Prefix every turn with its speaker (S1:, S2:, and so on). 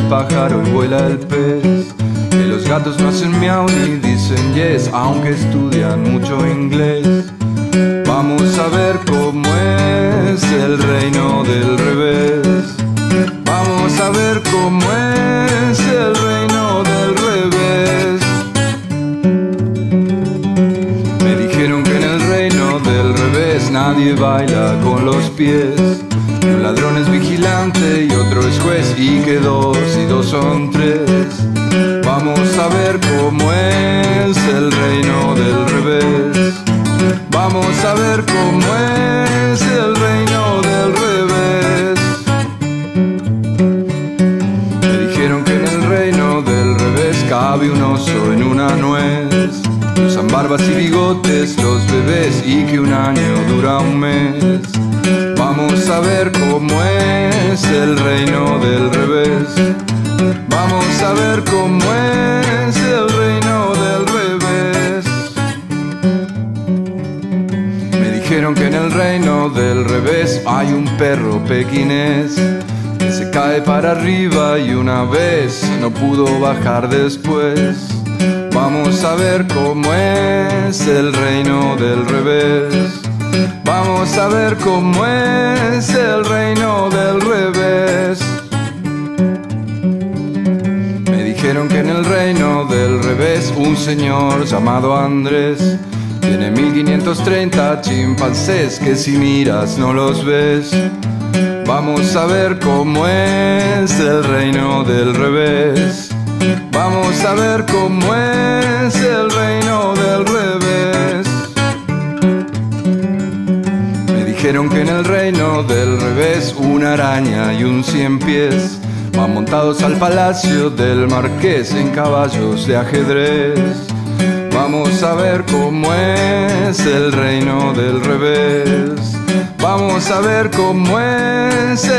S1: pájaro y vuela el pez, que los gatos no hacen miau ni dicen yes, aunque estudian mucho inglés. Vamos a ver cómo es el reino del revés. Vamos a ver cómo es el reino del revés. Me dijeron que en el reino del revés nadie baila con los pies. Un ladrón es vigilante y otro es juez, y que 2 y 2 son 3. Vamos a ver cómo es el reino del revés. Vamos a ver cómo es el reino del revés. Me dijeron que en el reino del revés cabe un oso en una nuez. Usan barbas y bigotes los bebés, y que un año dura un mes. Vamos a ver cómo es el reino del revés. Vamos a ver cómo es el reino del revés. Me dijeron que en el reino del revés hay un perro pequinés que se cae para arriba y una vez no pudo bajar después. Vamos a ver cómo es el reino del revés. Vamos a ver cómo es el reino del revés. Me dijeron que en el reino del revés un señor llamado Andrés tiene 1530 chimpancés que si miras no los ves. Vamos a ver cómo es el reino del revés. Vamos a ver cómo es el reino del revés. Me dijeron que en el reino del revés una araña y un 100 pies van montados al palacio del marqués en caballos de ajedrez. Vamos a ver cómo es el reino del revés. Vamos a ver cómo es